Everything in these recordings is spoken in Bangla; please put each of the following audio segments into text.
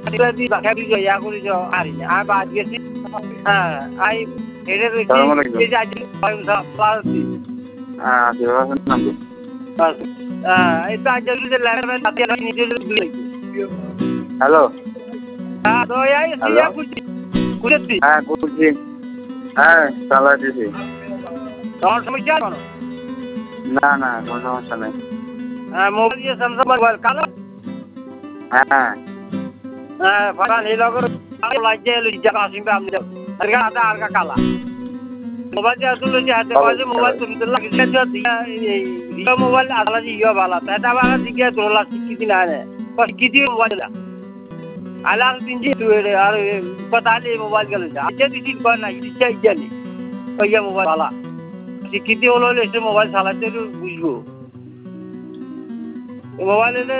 di pakai di ya aku di hari ini. Apa aja sih? Ai ini di aja pasti. Silakan nanti. Itu aja dulu level tapi ini dulu. Halo. তো এই সিয়া কুড়েছি কুচি চালা দিছি তোমার সমস্যা কোনো না না কোনো সমস্যা নেই মোবাইল দিয়ে স্যামসাং মোবাইল কালো ফারান এই লগর লাগে লিজা আসিম আমি আরগা আদা আরগা কালা মোবাইল দিয়ে আসলে যে হাতে বাজে মোবাইল তুমি লাগিছে দিয়া এই মোবাইল আদলা জিয়া ভালো এটা বালা দিকে দোলা শিখি না রে কি দিয়ে মোবাইল আলার দিনজি তুই আর পতালে মোবাইল গেল আজকে দিন কর না ইচ্ছা জানি ওইয়া মোবাইল वाला শিখিতে হলো এসে মোবাইল চালাতে বুঝবো মোবাইলে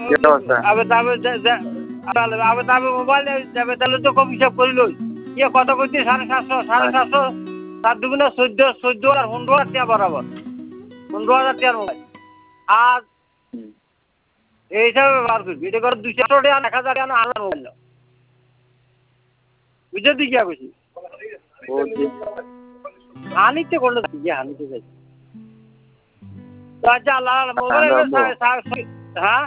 আবে তবে মোবাইল যাবে তাহলে তো কম হিসাব করিল ইয়ে কত করতে 750 তার দুগুণে 14 আর 15 টাকা বরাবর 15000 টাকার মোবাইল আর এই হিসাবে ব্যবহার করবি এটা করে 200 টাকা 1000 টাকা আলাদা মোবাইল বুঝে দি কি কইছি আনিতে করলে কি আনিতে যাই তো আচ্ছা আল্লাহ মোবাইল হ্যাঁ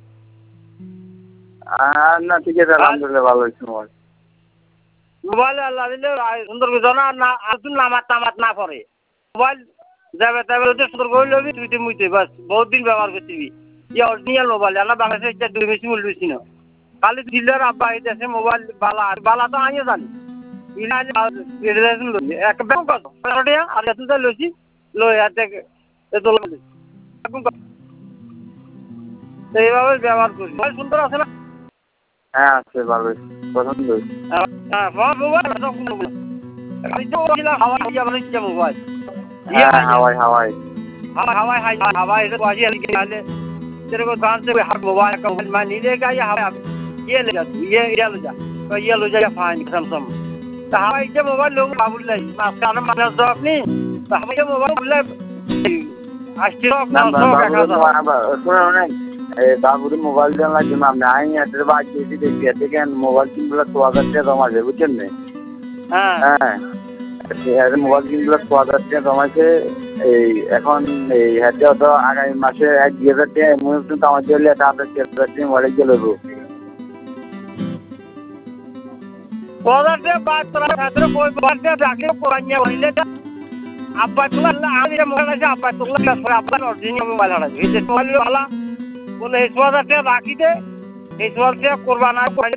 না ঠিক আছে আলহামদুলিল্লাহ ভালো হয়েছে মোবাইল আল্লাহ দিলে সুন্দর করে জানা না আসুন নামাত না পড়ে মোবাইল যাবে তবে সুন্দর করে লবি তুই মুইতে বাস বহুত দিন ব্যবহার করছিবি ये অরিজিনাল মোবাইল না বাংলাদেশে এটা দুই বেশি মূল্য বেশি না খালি ডিলার আব্বা এই দেশে মোবাইল বালা তো আইয়ে জানি ইনা এডরেশন লই এক ব্যাংক কত টাকা আর এত তো লইছি লই আর দেখ এত লই এইভাবে ব্যবহার করি মোবাইল সুন্দর আছে না হ্যাঁ আছে ভালো পছন্দ হ্যাঁ মোবাইল সব মোবাইল খালি তো হাওয়া ইয়া বলে কি মোবাইল হাওয়াই এটা বাজি আলে तेरे को दुकान से हर मोबाइल का मोबाइल मैं नहीं लेगा ये ले जा ये ले जा तो ये ले जा फाइन सैमसंग तो हमारे ये मोबाइल लोग बाबू ले मास्टर ने माना तो अपनी तो हमारे ये मोबाइल ले अस्ट्रो ना सुनो ना बाबूरी मोबाइल देना जमा में आई है तेरे बात जैसी देखिए ठीक है मोबाइल की मतलब स्वागत है हमारे बुझे नहीं মোবাইল কিনলে 6000 টাকা জমাইছে এই এখন এই হাতে তো আগামী মাসে 1000 টাকা মনে কিন্তু আমার জন্য এটা 1000 টাকা মোবাইল গেল গো 1000 টাকা বাদ করা খাতরে কই বাদ রাখলে কোরানিয়া হইলে আব্বা তো আমি মোবাইল আছে আব্বা তো আব্বা অরিজিনাল মোবাইল আছে এই মোবাইল वाला বলে 1000 টাকা রাখি দে 1000 টাকা করবা না